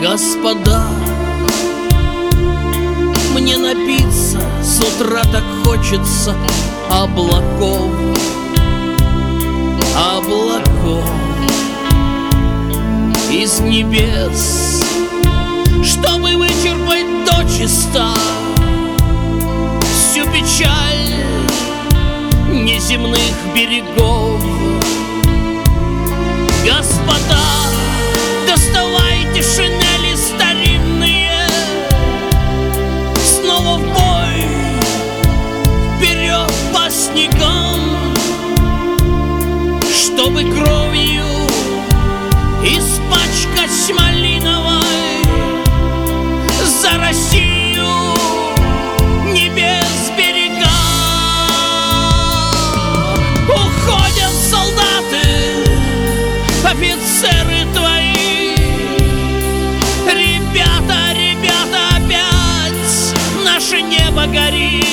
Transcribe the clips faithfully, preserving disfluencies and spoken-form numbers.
Господа, мне напиться с утра так хочется облаков, облаков из небес, чтобы вычерпать дочисто всю печаль неземных берегов. Господа, доставайте шинели старинные, снова в бой, вперед по снегам, чтобы кровью испачкать малиновой за Россию небес берега. Уходят солдаты, офицеры твои, ребята, ребята, опять наше небо горит.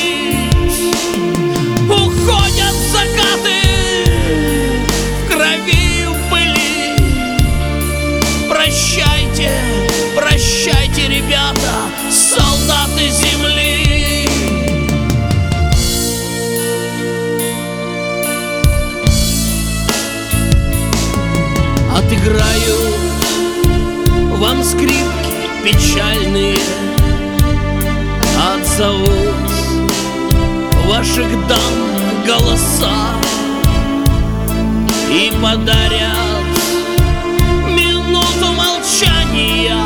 Уходят закаты в крови и в пыли. Прощайте, прощайте, ребята, солдаты земли. Отыграю вам скрипки печальные, отзовут ваших дам голоса и подарят минуту молчания,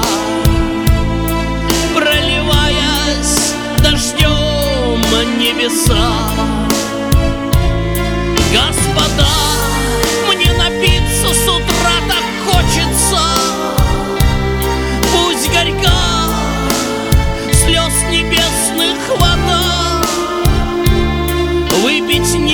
проливаясь дождем небеса. Господа, мне напиться с утра так хочется, пусть горька слез небесных вода, выпить не